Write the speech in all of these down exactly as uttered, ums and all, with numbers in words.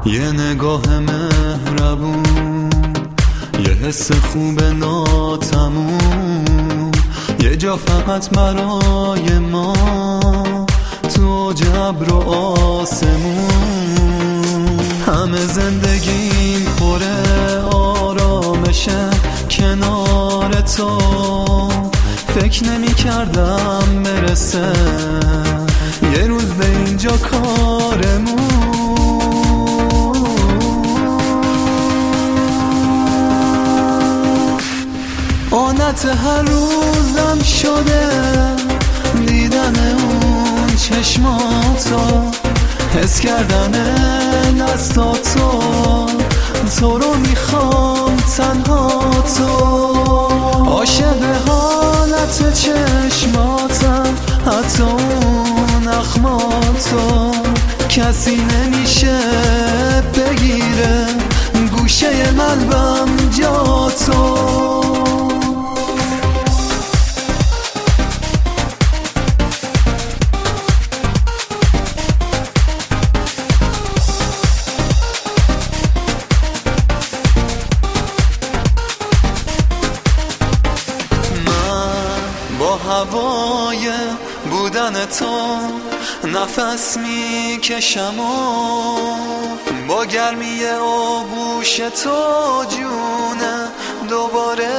یه نگاه مهربون، یه حس خوب ناتموم، یه جا فقط برای ما تو جبر و آسمون. همه زندگیم پره آرامشه کنار تو، فکر نمی کردم برسه یه روز به اینجا کارمون. عادت هر روزم شده دیدن اون چشماتو، حس کردن دستاتو، تو رو میخوام تنها تو. عاشق حالت چشماتم، حتی اون اخماتو، کسی نمیشه بگیره گوشه قلبم جا تو. با هوای بودن تو نفس میکشم و با گرمی آغوش تو جون دوباره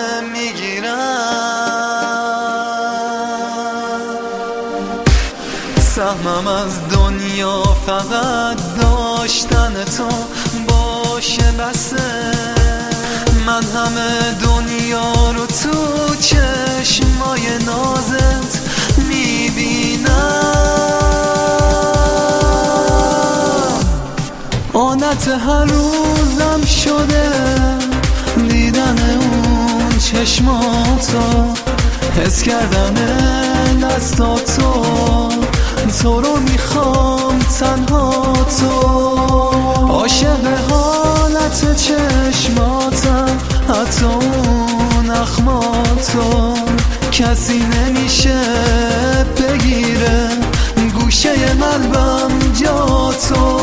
میگیرم. سهمم از دنیا فقط داشتن تو باشه بسه، من همه دنیا رو تو چشمای نازت میبینم. عادت هر روزم شده دیدن اون چشماتو، حس کردن دستاتو، تو رو میخوام تنها تو. عاشق حالت چشماتم، حتی اون اخماتو، کسی نمیشه بگیره گوشه قلبم جا تو.